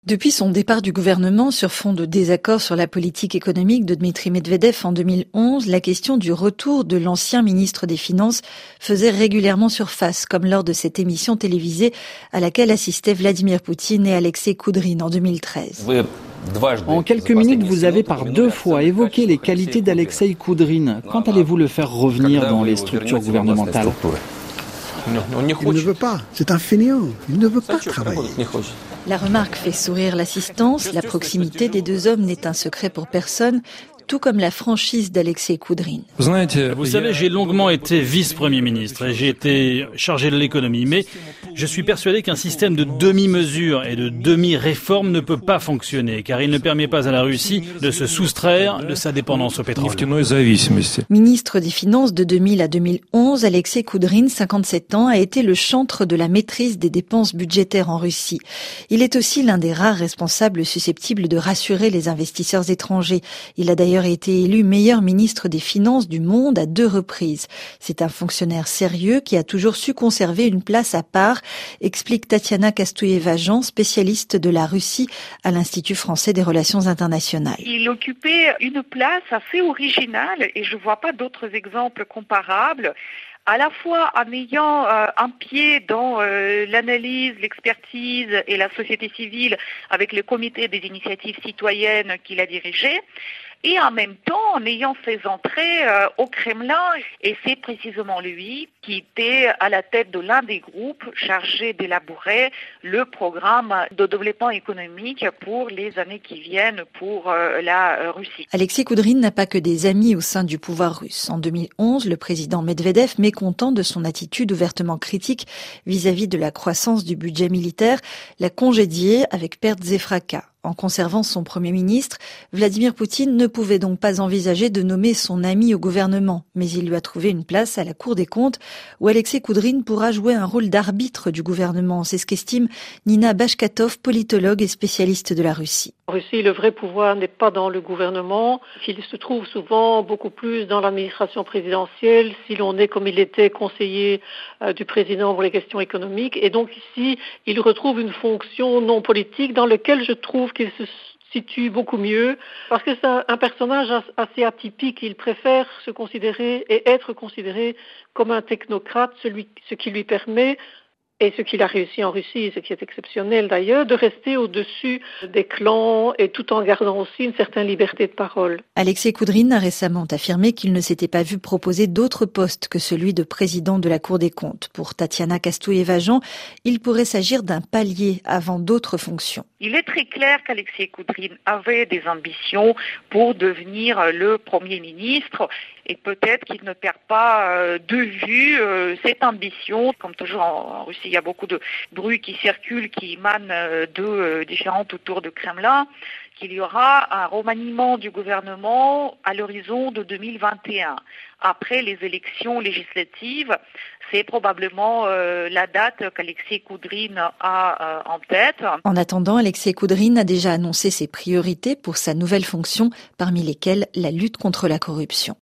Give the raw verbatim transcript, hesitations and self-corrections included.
Depuis son départ du gouvernement sur fond de désaccord sur la politique économique de Dmitri Medvedev en deux mille onze, la question du retour de l'ancien ministre des Finances faisait régulièrement surface, comme lors de cette émission télévisée à laquelle assistaient Vladimir Poutine et Alexei Koudrine en deux mille treize. En quelques minutes, vous avez par deux fois évoqué les qualités d'Alexei Koudrine. Quand allez-vous le faire revenir dans les structures gouvernementales ? Il ne veut pas, c'est un fainéant, il ne veut pas travailler. La remarque fait sourire l'assistance, la proximité des deux hommes n'est un secret pour personne, tout comme la franchise d'Alexei Koudrine. Vous savez, j'ai longuement été vice-premier ministre et j'ai été chargé de l'économie, mais je suis persuadé qu'un système de demi-mesure et de demi-réforme ne peut pas fonctionner, car il ne permet pas à la Russie de se soustraire de sa dépendance au pétrole. Ministre des Finances de deux mille à deux mille onze, Alexei Koudrine, cinquante-sept ans, a été le chantre de la maîtrise des dépenses budgétaires en Russie. Il est aussi l'un des rares responsables susceptibles de rassurer les investisseurs étrangers. Il a d'ailleurs été élu meilleur ministre des Finances du monde à deux reprises. C'est un fonctionnaire sérieux qui a toujours su conserver une place à part, explique Tatiana Kastoueva-Jean, spécialiste de la Russie à l'Institut français des relations internationales. Il occupait une place assez originale et je ne vois pas d'autres exemples comparables. À la fois en ayant euh, un pied dans euh, l'analyse, l'expertise et la société civile avec le comité des initiatives citoyennes qu'il a dirigé, et en même temps en ayant ses entrées euh, au Kremlin. Et c'est précisément lui qui était à la tête de l'un des groupes chargés d'élaborer le programme de développement économique pour les années qui viennent pour euh, la euh, Russie. Alexei Koudrine n'a pas que des amis au sein du pouvoir russe. En deux mille onze, le président Medvedev, mécontent de son attitude ouvertement critique vis-à-vis de la croissance du budget militaire, l'a congédié avec pertes et fracas. En conservant son Premier ministre, Vladimir Poutine ne pouvait donc pas envisager de nommer son ami au gouvernement, mais il lui a trouvé une place à la Cour des comptes où Alexei Koudrine pourra jouer un rôle d'arbitre du gouvernement. C'est ce qu'estime Nina Bashkatov, politologue et spécialiste de la Russie. En Russie, le vrai pouvoir n'est pas dans le gouvernement, il se trouve souvent beaucoup plus dans l'administration présidentielle, si l'on est comme il était conseiller euh, du président pour les questions économiques. Et donc ici, il retrouve une fonction non politique dans laquelle je trouve qu'il se situe beaucoup mieux, parce que c'est un personnage assez atypique. Il préfère se considérer et être considéré comme un technocrate, celui, ce qui lui permet, et ce qu'il a réussi en Russie, ce qui est exceptionnel d'ailleurs, de rester au-dessus des clans et tout en gardant aussi une certaine liberté de parole. Alexei Koudrine a récemment affirmé qu'il ne s'était pas vu proposer d'autres postes que celui de président de la Cour des comptes. Pour Tatiana Kastoueva-Jean, il pourrait s'agir d'un palier avant d'autres fonctions. Il est très clair qu'Alexei Koudrine avait des ambitions pour devenir le Premier ministre et peut-être qu'il ne perd pas de vue cette ambition. Comme toujours en Russie, il y a beaucoup de bruits qui circulent, qui émanent de différentes tours de Kremlin, qu'il y aura un remaniement du gouvernement à l'horizon de deux mille vingt et un. Après les élections législatives, c'est probablement euh, la date qu'Alexei Koudrine a euh, en tête. En attendant, Alexei Koudrine a déjà annoncé ses priorités pour sa nouvelle fonction, parmi lesquelles la lutte contre la corruption.